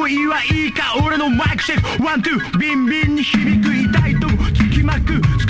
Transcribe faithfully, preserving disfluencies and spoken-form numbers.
用意はいいか俺のマイクチェックワンツービンビンに響く痛いともつきまく